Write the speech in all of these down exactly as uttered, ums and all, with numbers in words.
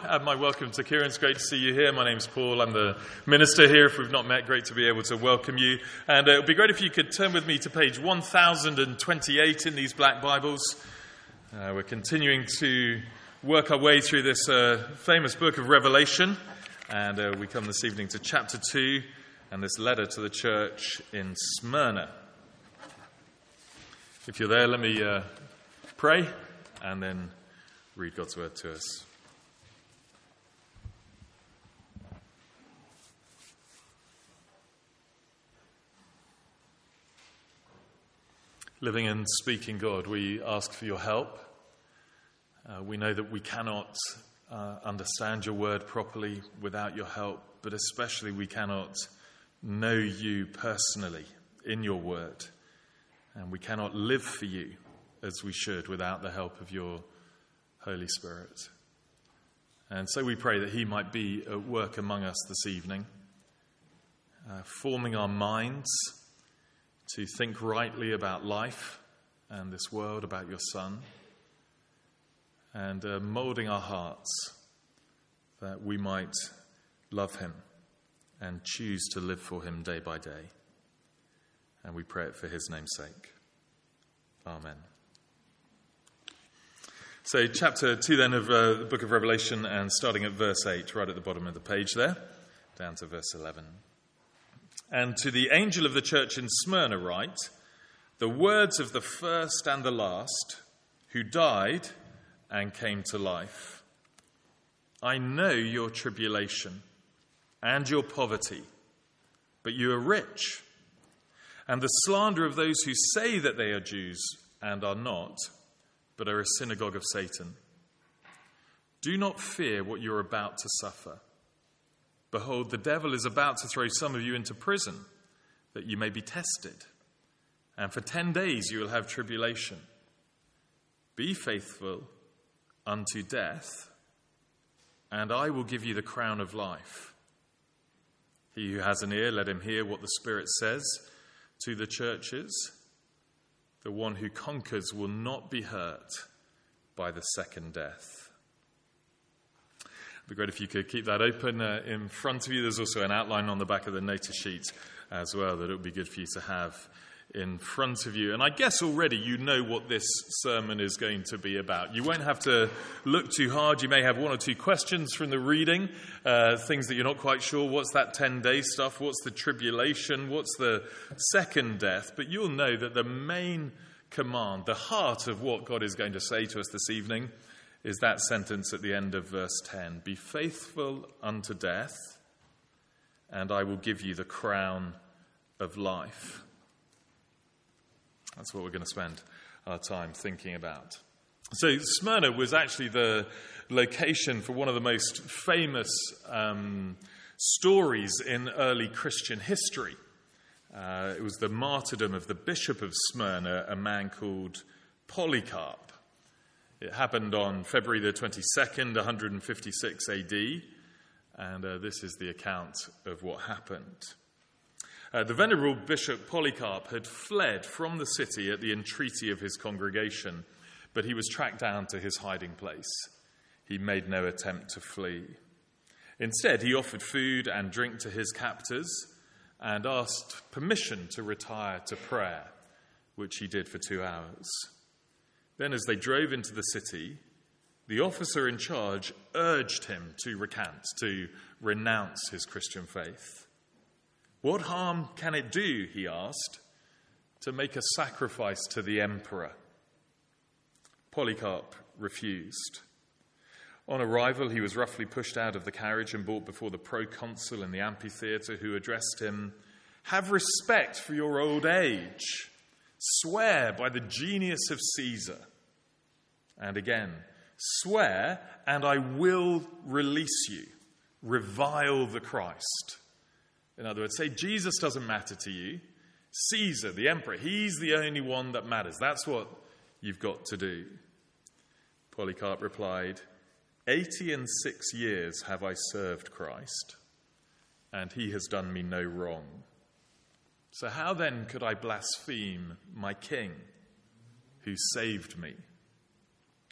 Add my welcome to Kieran. It's great to see you here. My name's Paul. I'm the minister here. If we've not met, great to be able to welcome you. And uh, it would be great if you could turn with me to page one thousand twenty-eight in these black Bibles. Uh, we're continuing to work our way through this uh, famous book of Revelation. And uh, we come this evening to chapter two and this letter to the church in Smyrna. If you're there, let me uh, pray and then read God's word to us. Living and speaking God, we ask for your help. Uh, we know that we cannot uh, understand your word properly without your help, but especially we cannot know you personally in your word. And we cannot live for you as we should without the help of your Holy Spirit. And so we pray that he might be at work among us this evening, uh, forming our minds to think rightly about life and this world, about your Son, and uh, moulding our hearts that we might love him and choose to live for him day by day. And we pray it for his name's sake. Amen. So chapter two then of uh, the book of Revelation, and starting at verse eight, right at the bottom of the page there, down to verse eleven. And to the angel of the church in Smyrna write, the words of the first and the last, who died and came to life. I know your tribulation and your poverty, but you are rich. And the slander of those who say that they are Jews and are not, but are a synagogue of Satan. Do not fear what you're about to suffer. Behold, the devil is about to throw some of you into prison, that you may be tested. And for ten days you will have tribulation. Be faithful unto death, and I will give you the crown of life. He who has an ear, let him hear what the Spirit says to the churches. The one who conquers will not be hurt by the second death. It'd be great if you could keep that open uh, in front of you. There's also an outline on the back of the notice sheet as well that it would be good for you to have in front of you. And I guess already you know what this sermon is going to be about. You won't have to look too hard. You may have one or two questions from the reading, uh, things that you're not quite sure. What's that ten-day stuff? What's the tribulation? What's the second death? But you'll know that the main command, the heart of what God is going to say to us this evening, is that sentence at the end of verse ten. Be faithful unto death, and I will give you the crown of life. That's what we're going to spend our time thinking about. So Smyrna was actually the location for one of the most famous um, stories in early Christian history. Uh, it was the martyrdom of the bishop of Smyrna, a man called Polycarp. It happened on February the twenty-second, one fifty-six A D, and uh, this is the account of what happened. Uh, the venerable Bishop Polycarp had fled from the city at the entreaty of his congregation, but he was tracked down to his hiding place. He made no attempt to flee. Instead, he offered food and drink to his captors and asked permission to retire to prayer, which he did for two hours. Then, as they drove into the city, the officer in charge urged him to recant, to renounce his Christian faith. What harm can it do, he asked, to make a sacrifice to the emperor? Polycarp refused. On arrival, he was roughly pushed out of the carriage and brought before the proconsul in the amphitheatre, who addressed him, "Have respect for your old age. Swear by the genius of Caesar." And again, "Swear, and I will release you. Revile the Christ." In other words, say Jesus doesn't matter to you. Caesar, the emperor, he's the only one that matters. That's what you've got to do. Polycarp replied, Eighty and six years have I served Christ, and he has done me no wrong. So how then could I blaspheme my king who saved me?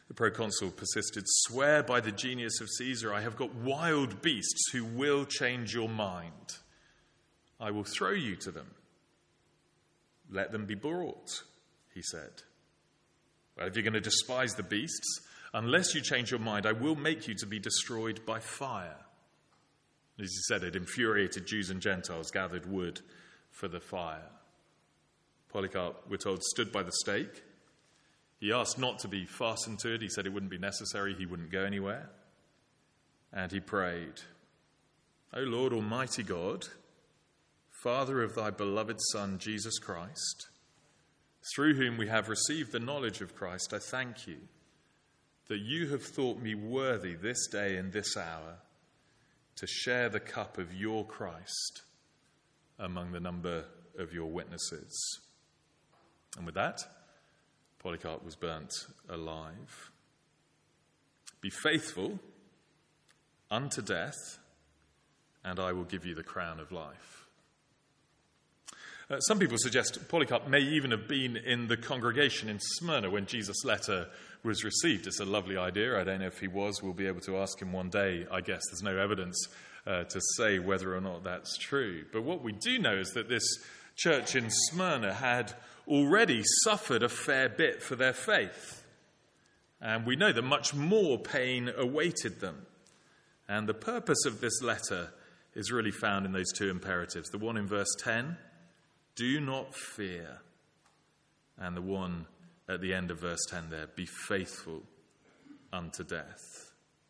The proconsul persisted. "Swear by the genius of Caesar, I have got wild beasts who will change your mind. I will throw you to them. Let them be brought," he said. "Well, if you're going to despise the beasts, unless you change your mind, I will make you to be destroyed by fire." As he said it, infuriated Jews and Gentiles gathered wood for the fire. Polycarp, we're told, stood by the stake. He asked not to be fastened to it. He said it wouldn't be necessary. He wouldn't go anywhere. And he prayed, "O Lord, Almighty God, Father of thy beloved Son, Jesus Christ, through whom we have received the knowledge of Christ, I thank you that you have thought me worthy this day and this hour to share the cup of your Christ among the number of your witnesses." And with that, Polycarp was burnt alive. "Be faithful unto death, and I will give you the crown of life." Uh, some people suggest Polycarp may even have been in the congregation in Smyrna when Jesus' letter was received. It's a lovely idea. I don't know if he was. We'll be able to ask him one day, I guess. There's no evidence uh, to say whether or not that's true. But what we do know is that this church in Smyrna had already suffered a fair bit for their faith. And we know that much more pain awaited them. And the purpose of this letter is really found in those two imperatives. The one in verse ten, "Do not fear." And the one at the end of verse ten there, "Be faithful unto death."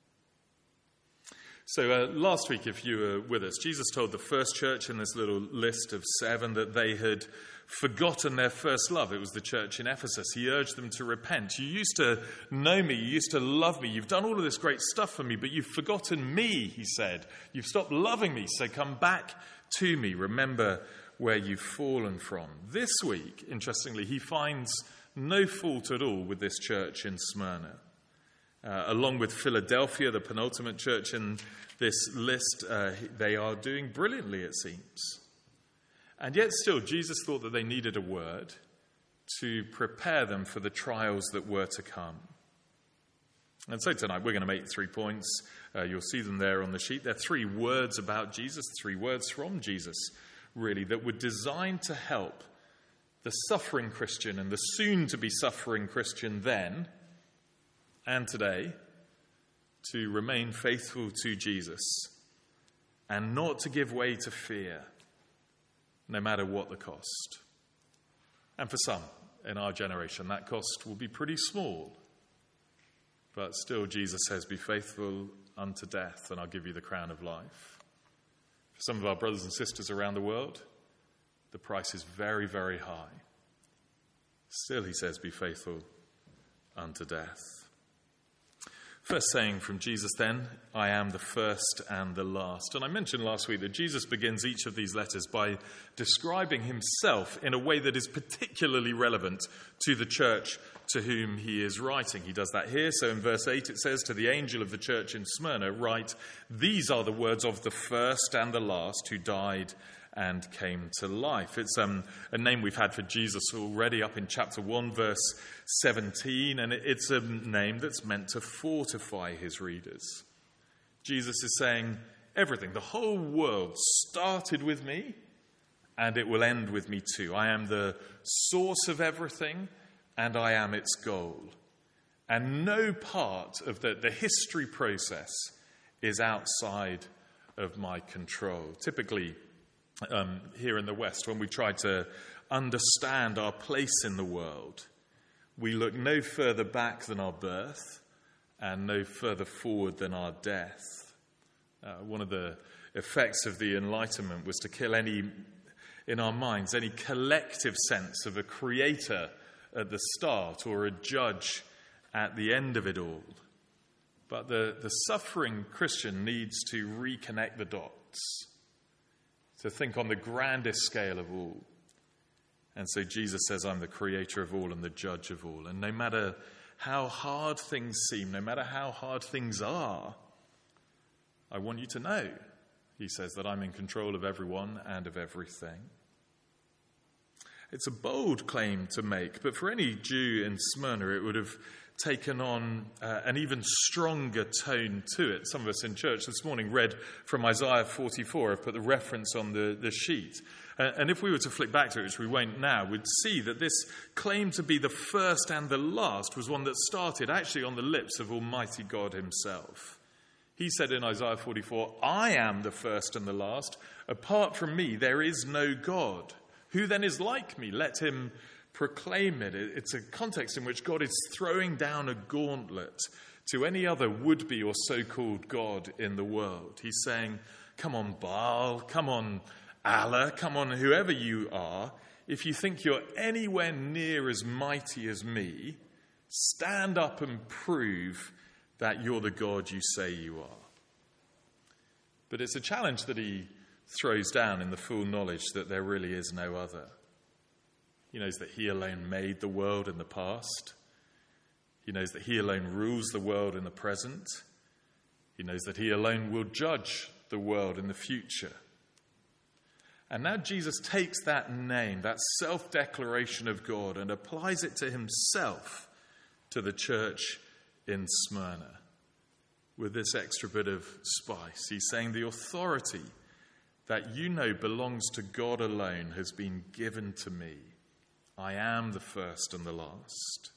So uh, last week, if you were with us, Jesus told the first church in this little list of seven that they had forgotten their first love. It was the church in Ephesus. He urged them to repent. "You used to know me. You used to love me. You've done all of this great stuff for me, but you've forgotten me," he said. "You've stopped loving me, so come back to me. Remember where you've fallen from." This week, interestingly, he finds no fault at all with this church in Smyrna. Uh, along with Philadelphia, the penultimate church in this list, uh, they are doing brilliantly, it seems. And yet still, Jesus thought that they needed a word to prepare them for the trials that were to come. And so tonight we're going to make three points. Uh, you'll see them there on the sheet. They're three words about Jesus, three words from Jesus, really, that were designed to help the suffering Christian and the soon-to-be suffering Christian then and today to remain faithful to Jesus and not to give way to fear, no matter what the cost. And for some in our generation, that cost will be pretty small. But still, Jesus says, "Be faithful unto death, and I'll give you the crown of life." For some of our brothers and sisters around the world, the price is very, very high. Still, he says, "Be faithful unto death." First saying from Jesus then, "I am the first and the last." And I mentioned last week that Jesus begins each of these letters by describing himself in a way that is particularly relevant to the church to whom he is writing. He does that here. So in verse eight it says, "To the angel of the church in Smyrna write, these are the words of the first and the last who died and came to life." It's um, a name we've had for Jesus already up in chapter one, verse seventeen, and it's a name that's meant to fortify his readers. Jesus is saying, everything, the whole world started with me, and it will end with me too. I am the source of everything, and I am its goal. And no part of the, the history process is outside of my control. Typically, Um, here in the West, when we try to understand our place in the world, we look no further back than our birth and no further forward than our death. Uh, one of the effects of the Enlightenment was to kill any, in our minds, any collective sense of a creator at the start or a judge at the end of it all. But the, the suffering Christian needs to reconnect the dots, to think on the grandest scale of all. And so Jesus says, "I'm the creator of all and the judge of all." And no matter how hard things seem, no matter how hard things are, I want you to know, he says, that I'm in control of everyone and of everything. It's a bold claim to make, but for any Jew in Smyrna, it would have taken on uh, an even stronger tone to it. Some of us in church this morning read from Isaiah forty-four. I've put the reference on the, the sheet. Uh, and if we were to flick back to it, which we won't now, we'd see that this claim to be the first and the last was one that started actually on the lips of Almighty God himself. He said in Isaiah forty-four, "I am the first and the last. Apart from me, there is no God. Who then is like me? Let him proclaim it." It's a context in which God is throwing down a gauntlet to any other would-be or so-called God in the world. He's saying, come on, Baal, come on, Allah, come on, whoever you are. If you think you're anywhere near as mighty as me, stand up and prove that you're the God you say you are. But it's a challenge that he throws down in the full knowledge that there really is no other. He knows that he alone made the world in the past. He knows that he alone rules the world in the present. He knows that he alone will judge the world in the future. And now Jesus takes that name, that self-declaration of God, and applies it to himself, to the church in Smyrna, with this extra bit of spice. He's saying the authority that you know belongs to God alone has been given to me. I am the first and the last.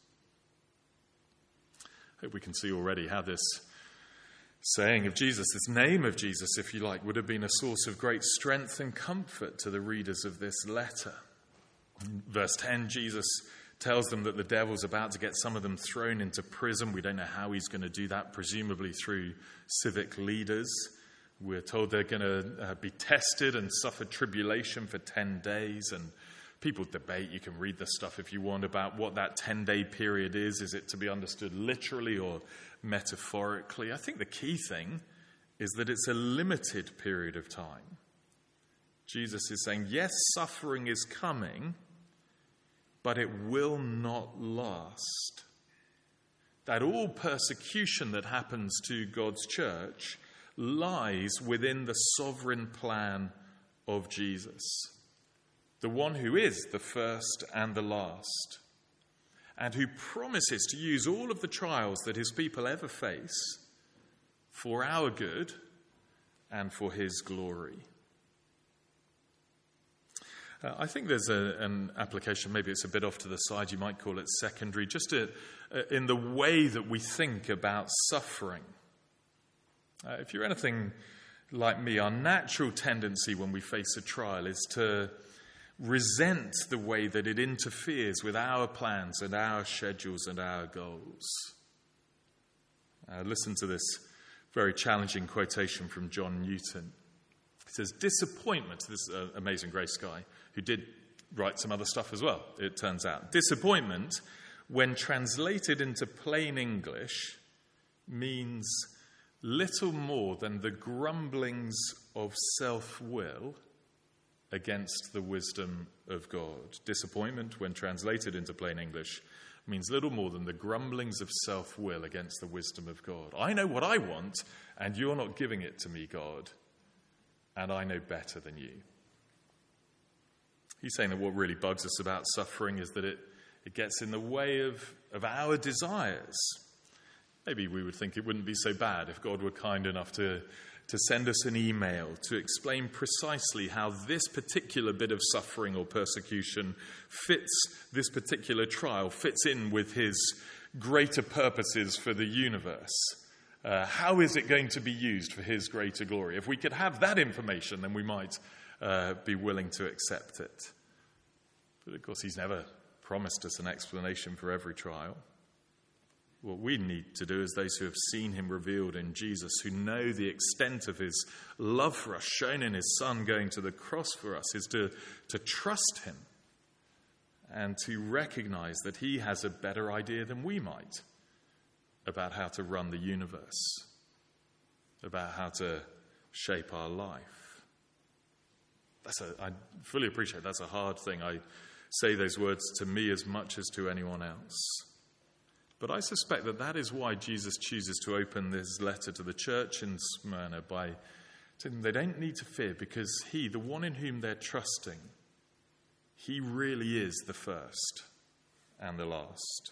I hope we can see already how this saying of Jesus, this name of Jesus, if you like, would have been a source of great strength and comfort to the readers of this letter. In verse ten, Jesus tells them that the devil's about to get some of them thrown into prison. We don't know how he's going to do that, presumably through civic leaders. We're told they're going to uh, be tested and suffer tribulation for ten days. And people debate, you can read the stuff if you want, about what that ten-day period is. Is it to be understood literally or metaphorically? I think the key thing is that it's a limited period of time. Jesus is saying, yes, suffering is coming, but it will not last. That all persecution that happens to God's church lies within the sovereign plan of Jesus, the one who is the first and the last, and who promises to use all of the trials that his people ever face for our good and for his glory. Uh, I think there's a, an application, maybe it's a bit off to the side, you might call it secondary, just to, uh, in the way that we think about suffering. Uh, if you're anything like me, our natural tendency when we face a trial is to resent the way that it interferes with our plans and our schedules and our goals. Uh, listen to this very challenging quotation from John Newton. He says, disappointment, this is an Amazing Grace guy who did write some other stuff as well, it turns out. Disappointment, when translated into plain English, means little more than the grumblings of self-will against the wisdom of God. Disappointment, when translated into plain English, means little more than the grumblings of self-will against the wisdom of God. I know what I want, and you're not giving it to me, God, and I know better than you. He's saying that what really bugs us about suffering is that it, it gets in the way of, of our desires. Maybe we would think it wouldn't be so bad if God were kind enough to, to send us an email to explain precisely how this particular bit of suffering or persecution fits, this particular trial fits in with his greater purposes for the universe. Uh, how is it going to be used for his greater glory? If we could have that information, then we might uh, be willing to accept it. But of course, he's never promised us an explanation for every trial. What we need to do as those who have seen him revealed in Jesus, who know the extent of his love for us, shown in his Son going to the cross for us, is to, to trust him and to recognize that he has a better idea than we might about how to run the universe, about how to shape our life. That's a, I fully appreciate that's a hard thing. I say those words to me as much as to anyone else. But I suspect that that is why Jesus chooses to open this letter to the church in Smyrna by telling them they don't need to fear, because he, the one in whom they're trusting, He really is the first and the last.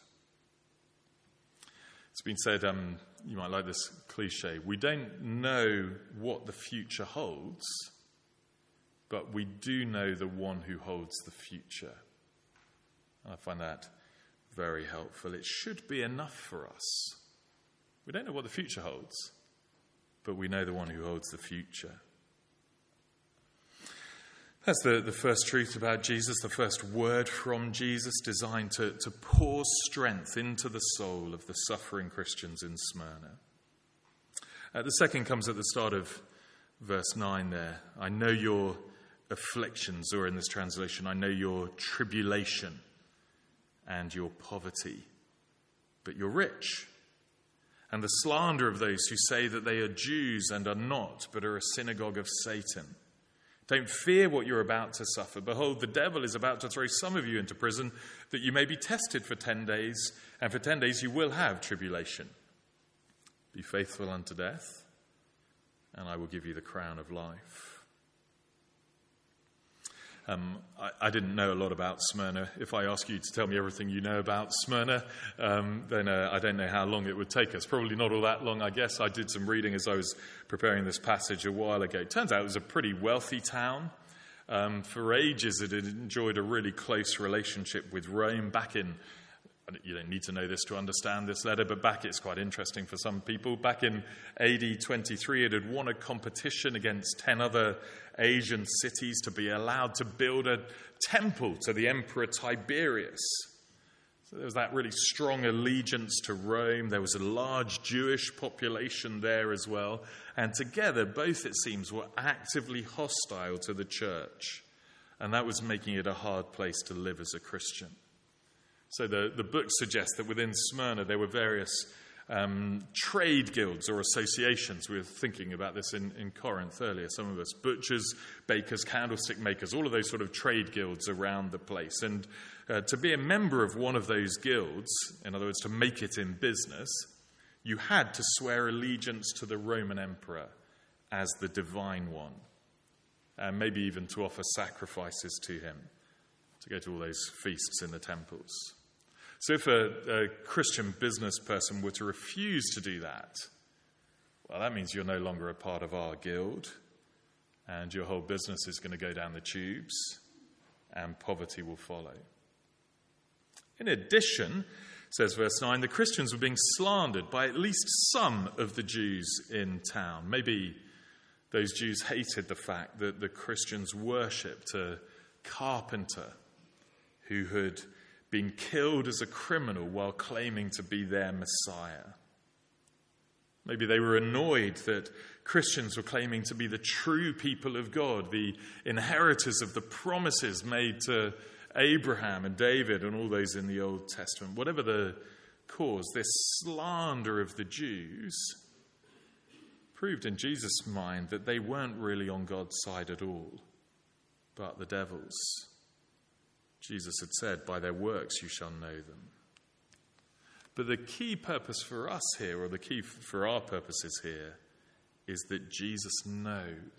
It's been said, um, you might like this cliche, we don't know what the future holds, but we do know the one who holds the future. And I find that very helpful. It should be enough for us. We don't know what the future holds, but we know the one who holds the future. That's the, the first truth about Jesus, the first word from Jesus, designed to, to pour strength into the soul of the suffering Christians in Smyrna. Uh, the second comes at the start of verse nine there. I know your afflictions, or in this translation, I know your tribulation and your poverty, but you're rich. And the slander of those who say that they are Jews and are not, but are a synagogue of Satan. Don't fear what you're about to suffer. Behold, the devil is about to throw some of you into prison, that you may be tested for ten days, and for ten days you will have tribulation. Be faithful unto death, and I will give you the crown of life. Um, I, I didn't know a lot about Smyrna. If I ask you to tell me everything you know about Smyrna, um, then uh, I don't know how long it would take us. Probably not all that long, I guess. I did some reading as I was preparing this passage a while ago. It turns out it was a pretty wealthy town. Um, for ages, it had enjoyed a really close relationship with Rome. Back in, you don't need to know this to understand this letter, but back, it's quite interesting for some people. Back in A D twenty-three, it had won a competition against ten other Asian cities to be allowed to build a temple to the Emperor Tiberius. So there was that really strong allegiance to Rome. There was a large Jewish population there as well. And together, both, it seems, were actively hostile to the church. And that was making it a hard place to live as a Christian. So the, the book suggests that within Smyrna there were various um, trade guilds or associations. We were thinking about this in, in Corinth earlier, some of us. Butchers, bakers, candlestick makers, all of those sort of trade guilds around the place. And uh, to be a member of one of those guilds, in other words, to make it in business, you had to swear allegiance to the Roman emperor as the divine one, and maybe even to offer sacrifices to him, to go to all those feasts in the temples. So if a, a Christian business person were to refuse to do that, well, that means you're no longer a part of our guild, and your whole business is going to go down the tubes, and poverty will follow. In addition, says verse nine, the Christians were being slandered by at least some of the Jews in town. Maybe those Jews hated the fact that the Christians worshipped a carpenter who had been killed as a criminal while claiming to be their Messiah. Maybe they were annoyed that Christians were claiming to be the true people of God, the inheritors of the promises made to Abraham and David and all those in the Old Testament. Whatever the cause, this slander of the Jews proved in Jesus' mind that they weren't really on God's side at all, but the devil's. Jesus had said, by their works you shall know them. But the key purpose for us here, or the key for our purposes here, is that Jesus knows.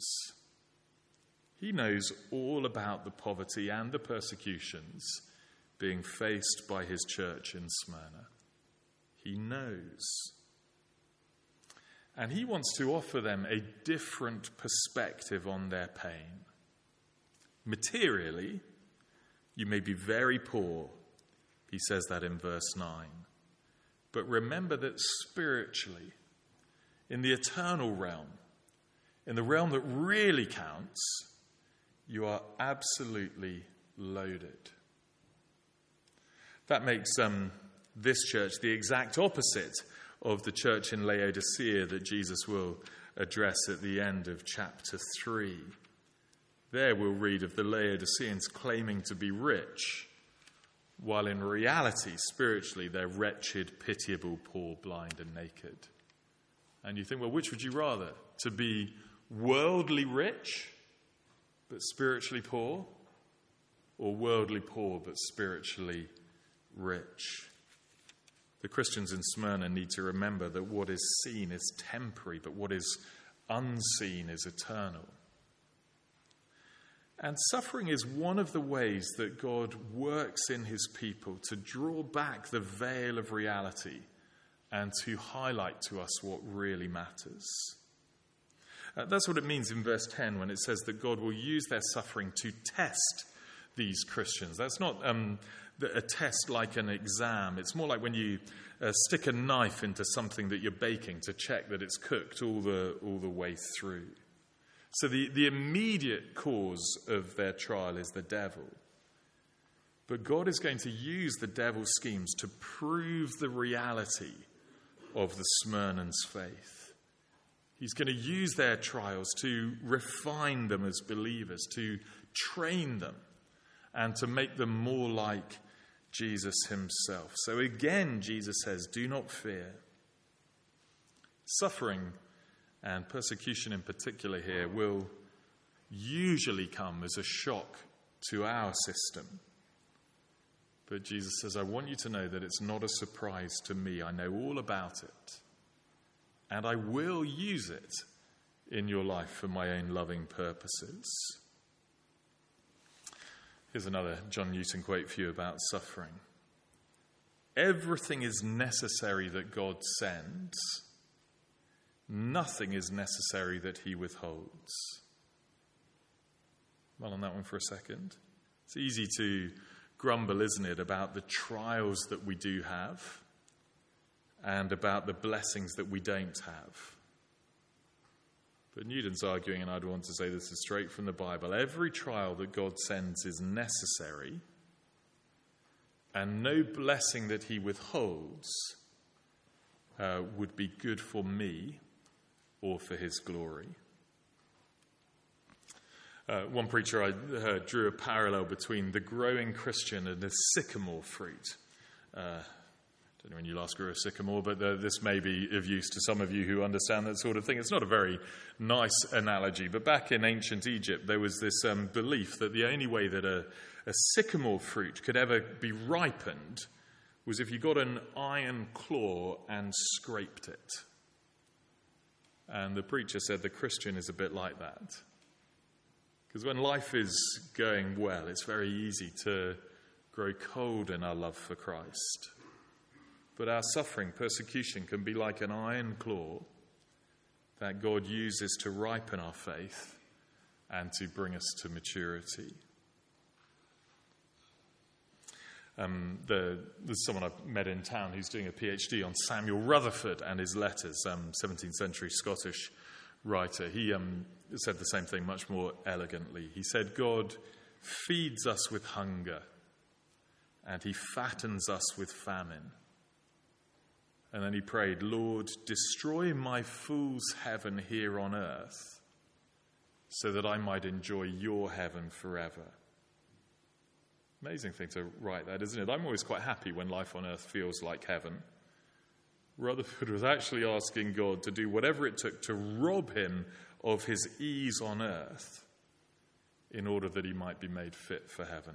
He knows all about the poverty and the persecutions being faced by his church in Smyrna. He knows. And he wants to offer them a different perspective on their pain. Materially, you may be very poor, he says that in verse nine. But remember that spiritually, in the eternal realm, in the realm that really counts, you are absolutely loaded. That makes um, this church the exact opposite of the church in Laodicea that Jesus will address at the end of chapter three. There we'll read of the Laodiceans claiming to be rich, while in reality, spiritually, they're wretched, pitiable, poor, blind, and naked. And you think, well, which would you rather? To be worldly rich, but spiritually poor? Or worldly poor, but spiritually rich? The Christians in Smyrna need to remember that what is seen is temporary, but what is unseen is eternal. And suffering is one of the ways that God works in his people to draw back the veil of reality and to highlight to us what really matters. Uh, that's what it means in verse ten when it says that God will use their suffering to test these Christians. That's not um, a test like an exam. It's more like when you uh, stick a knife into something that you're baking to check that it's cooked all the all the way through. So the, the immediate cause of their trial is the devil. But God is going to use the devil's schemes to prove the reality of the Smyrnans' faith. He's going to use their trials to refine them as believers, to train them, and to make them more like Jesus himself. So again, Jesus says, do not fear. Suffering, and persecution in particular here, will usually come as a shock to our system. But Jesus says, I want you to know that it's not a surprise to me. I know all about it. And I will use it in your life for my own loving purposes. Here's another John Newton quote for you about suffering. Everything is necessary that God sends. Nothing is necessary that he withholds. Well, on that one for a second. It's easy to grumble, isn't it, about the trials that we do have and about the blessings that we don't have. But Newton's arguing, and I'd want to say this is straight from the Bible, every trial that God sends is necessary, and no blessing that he withholds uh, would be good for me or for his glory. Uh, one preacher I heard drew a parallel between the growing Christian and the sycamore fruit. Uh, I don't know when you last grew a sycamore, but uh, this may be of use to some of you who understand that sort of thing. It's not a very nice analogy, but back in ancient Egypt, there was this um, belief that the only way that a, a sycamore fruit could ever be ripened was if you got an iron claw and scraped it. And the preacher said the Christian is a bit like that. Because when life is going well, it's very easy to grow cold in our love for Christ. But our suffering, persecution, can be like an iron claw that God uses to ripen our faith and to bring us to maturity. Um, the, there's someone I've met in town who's doing a PhD on Samuel Rutherford and his letters, um, seventeenth century Scottish writer. He um, said the same thing much more elegantly. He said, God feeds us with hunger and he fattens us with famine. And then he prayed, Lord, destroy my fool's heaven here on earth so that I might enjoy your heaven forever. Amazing thing to write that, isn't it? I'm always quite happy when life on earth feels like heaven. Rutherford was actually asking God to do whatever it took to rob him of his ease on earth in order that he might be made fit for heaven.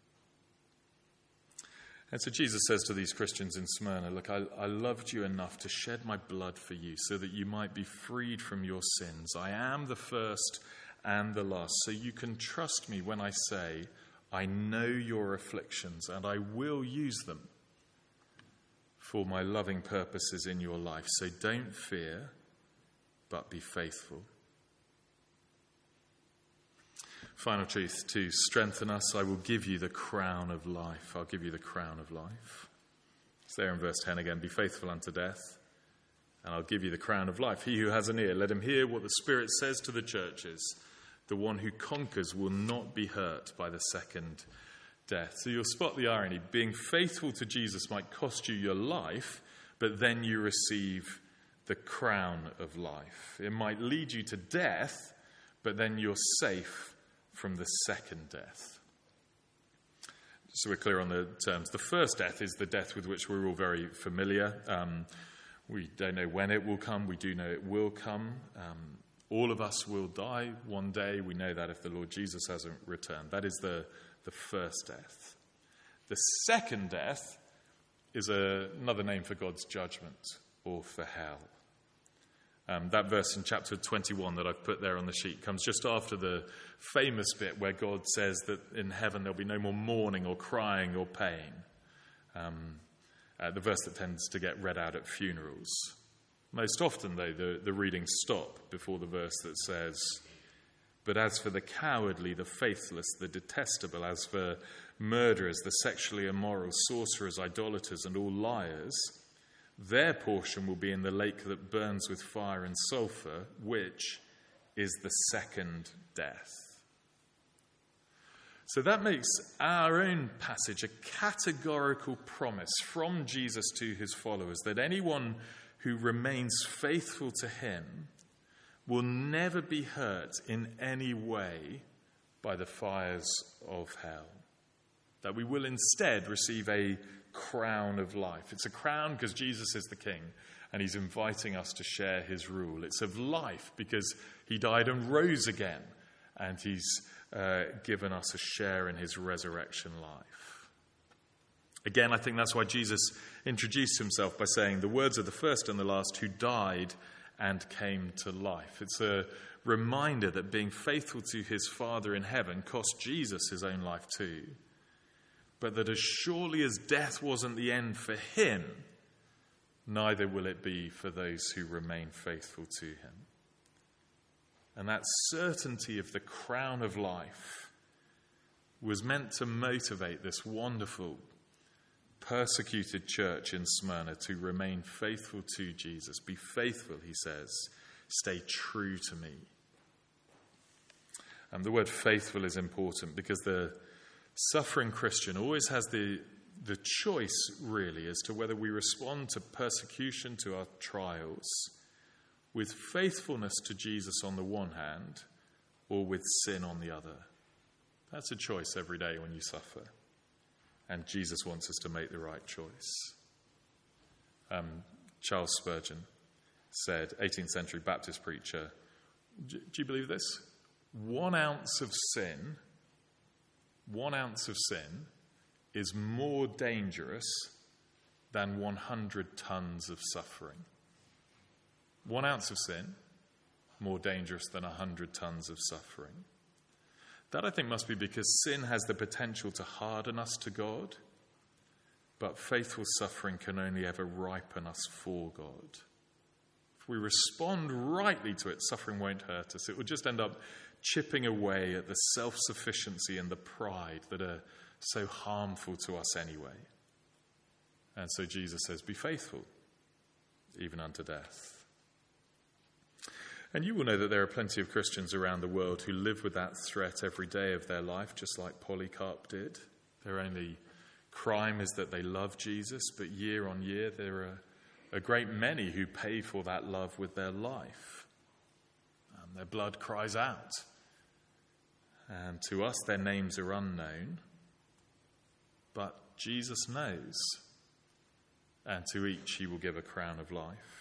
And so Jesus says to these Christians in Smyrna, look, I, I loved you enough to shed my blood for you so that you might be freed from your sins. I am the first and the last, so you can trust me when I say, I know your afflictions and I will use them for my loving purposes in your life. So don't fear, but be faithful. Final truth, to strengthen us, I will give you the crown of life. I'll give you the crown of life. It's there in verse ten again. Be faithful unto death, and I'll give you the crown of life. He who has an ear, let him hear what the Spirit says to the churches. The one who conquers will not be hurt by the second death. So you'll spot the irony. Being faithful to Jesus might cost you your life, but then you receive the crown of life. It might lead you to death, but then you're safe from the second death. So we're clear on the terms. The first death is the death with which we're all very familiar. Um, we don't know when it will come. We do know it will come. Um, all of us will die one day. We know that if the Lord Jesus hasn't returned. That is the, the first death. The second death is a, another name for God's judgment or for hell. Um, that verse in chapter twenty-one that I've put there on the sheet comes just after the famous bit where God says that in heaven there'll be no more mourning or crying or pain. Um, uh, the verse that tends to get read out at funerals. Most often, though, the, the readings stop before the verse that says, "But as for the cowardly, the faithless, the detestable, as for murderers, the sexually immoral, sorcerers, idolaters, and all liars, their portion will be in the lake that burns with fire and sulfur, which is the second death." So that makes our own passage a categorical promise from Jesus to his followers that anyone who remains faithful to him will never be hurt in any way by the fires of hell. That we will instead receive a crown of life. It's a crown because Jesus is the king and he's inviting us to share his rule. It's of life because he died and rose again and he's uh, given us a share in his resurrection life. Again, I think that's why Jesus introduced himself by saying the words of the first and the last who died and came to life. It's a reminder that being faithful to his Father in heaven cost Jesus his own life too. But that as surely as death wasn't the end for him, neither will it be for those who remain faithful to him. And that certainty of the crown of life was meant to motivate this wonderful, persecuted church in Smyrna to remain faithful to Jesus. Be faithful, he says. Stay true to me. And the word faithful is important because the suffering Christian always has the, the choice, really, as to whether we respond to persecution, to our trials, with faithfulness to Jesus on the one hand, or with sin on the other. That's a choice every day when you suffer. And Jesus wants us to make the right choice. Um, Charles Spurgeon said, eighteenth century Baptist preacher, do you believe this? One ounce of sin, one ounce of sin is more dangerous than one hundred tons of suffering. One ounce of sin, more dangerous than one hundred tons of suffering. That, I think, must be because sin has the potential to harden us to God, but faithful suffering can only ever ripen us for God. If we respond rightly to it, suffering won't hurt us. It will just end up chipping away at the self-sufficiency and the pride that are so harmful to us anyway. And so Jesus says, be faithful, even unto death. And you will know that there are plenty of Christians around the world who live with that threat every day of their life, just like Polycarp did. Their only crime is that they love Jesus, but year on year there are a great many who pay for that love with their life. And their blood cries out. And to us their names are unknown, but Jesus knows. And to each he will give a crown of life.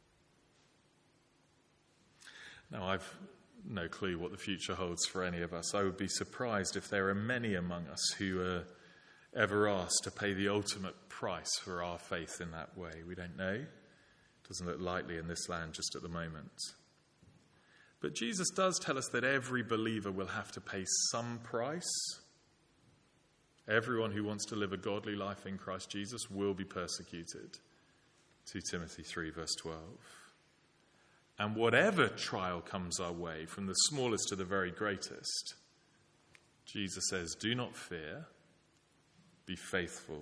Now, I've no clue what the future holds for any of us. I would be surprised if there are many among us who are ever asked to pay the ultimate price for our faith in that way. We don't know. It doesn't look likely in this land just at the moment. But Jesus does tell us that every believer will have to pay some price. Everyone who wants to live a godly life in Christ Jesus will be persecuted. Second Timothy three, verse twelve. And whatever trial comes our way, from the smallest to the very greatest, Jesus says, do not fear, be faithful.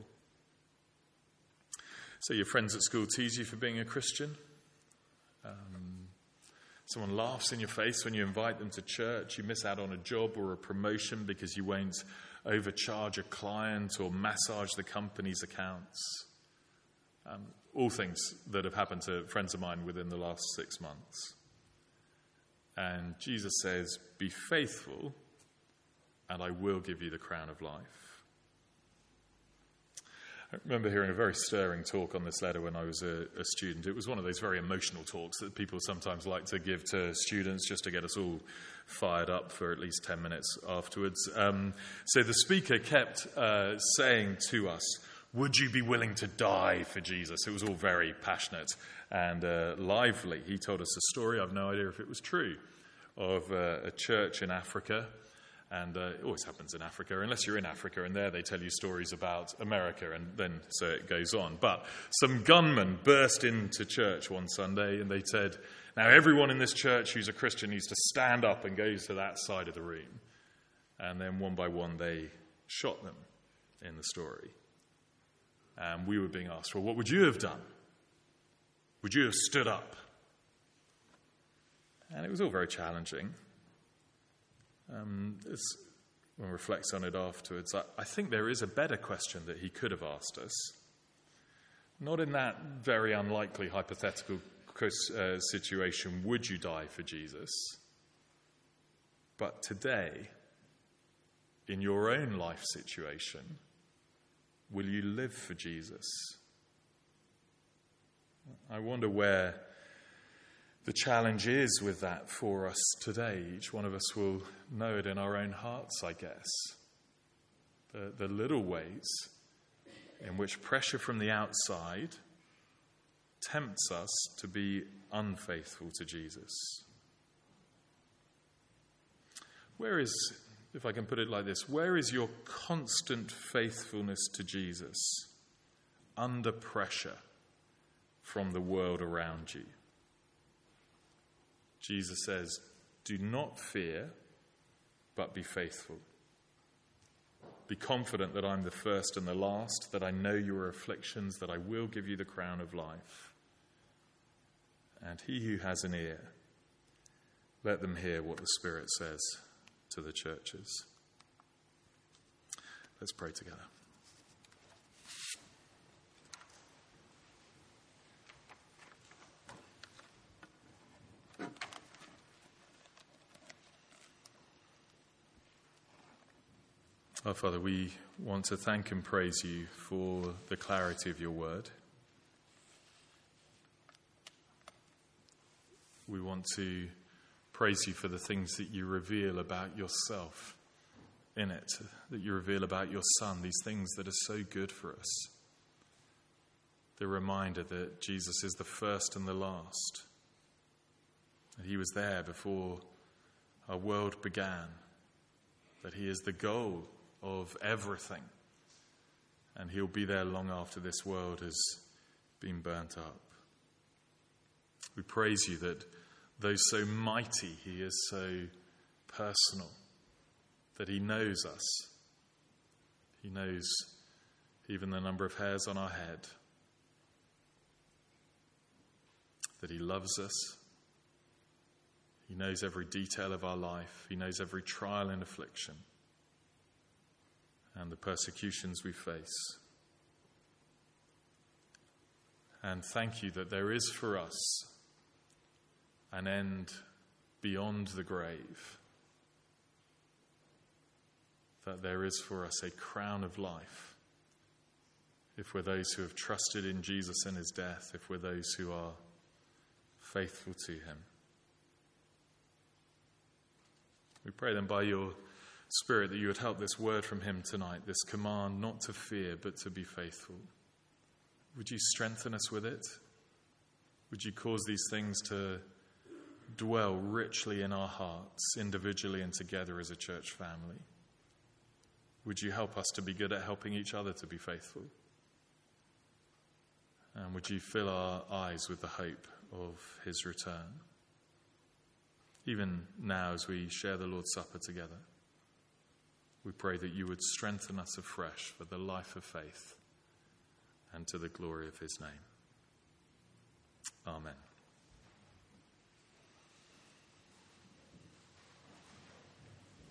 So your friends at school tease you for being a Christian. Um, someone laughs in your face when you invite them to church. You miss out on a job or a promotion because you won't overcharge a client or massage the company's accounts. Um, all things that have happened to friends of mine within the last six months. And Jesus says, be faithful, and I will give you the crown of life. I remember hearing a very stirring talk on this letter when I was a, a student. It was one of those very emotional talks that people sometimes like to give to students just to get us all fired up for at least ten minutes afterwards. Um, so the speaker kept uh, saying to us, Would you be willing to die for Jesus? It was all very passionate and uh, lively. He told us a story, I've no idea if it was true, of uh, a church in Africa. And uh, it always happens in Africa, unless you're in Africa, and there they tell you stories about America, and then so it goes on. But some gunmen burst into church one Sunday, and they said, now everyone in this church who's a Christian needs to stand up and go to that side of the room. And then one by one they shot them in the story. And we were being asked, well, what would you have done? Would you have stood up? And it was all very challenging. Um, it's, when one reflects on it afterwards, I, I think there is a better question that he could have asked us. Not in that very unlikely hypothetical uh, situation, would you die for Jesus? But today, in your own life situation, will you live for Jesus? I wonder where the challenge is with that for us today. Each one of us will know it in our own hearts, I guess. The, the little ways in which pressure from the outside tempts us to be unfaithful to Jesus. Where is, if I can put it like this, where is your constant faithfulness to Jesus under pressure from the world around you? Jesus says, do not fear, but be faithful. Be confident that I'm the first and the last, that I know your afflictions, that I will give you the crown of life. And he who has an ear, let them hear what the Spirit says to the churches. Let's pray together. Our Father, we want to thank and praise you for the clarity of your word. We want to praise you for the things that you reveal about yourself in it, that you reveal about your Son, these things that are so good for us. The reminder that Jesus is the first and the last, that he was there before our world began, that he is the goal of everything, and he'll be there long after this world has been burnt up. We praise you that though so mighty, he is so personal, that he knows us. He knows even the number of hairs on our head, that he loves us. He knows every detail of our life. He knows every trial and affliction and the persecutions we face. And thank you that there is for us an end beyond the grave, that there is for us a crown of life if we're those who have trusted in Jesus and his death, if we're those who are faithful to him. We pray then by your Spirit that you would help this word from him tonight, this command not to fear but to be faithful. Would you strengthen us with it? Would you cause these things to dwell richly in our hearts, individually and together as a church family? Would you help us to be good at helping each other to be faithful? And would you fill our eyes with the hope of his return? Even now as we share the Lord's Supper together, we pray that you would strengthen us afresh for the life of faith and to the glory of his name. Amen.